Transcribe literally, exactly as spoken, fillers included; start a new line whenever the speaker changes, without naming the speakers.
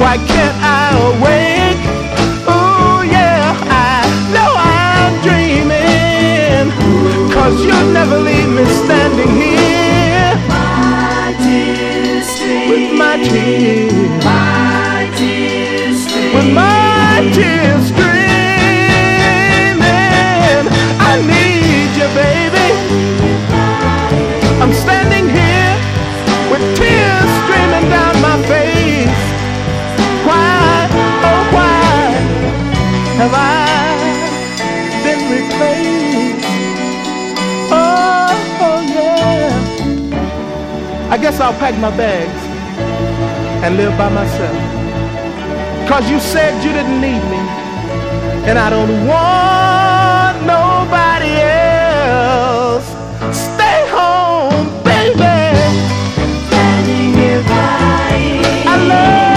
Why can't I awake? Oh yeah, I know I'm dreaming, 'cause you'll never leave me standing here.
My tears stream,
With my tears,
my tears stream,
with my tears streaming. I need you, baby. I'm standing here with tears streaming down my face. Why, oh why have I been replaced? Oh, oh yeah. I guess I'll pack my bags and live by myself. 'Cause you said you didn't need me, and I don't want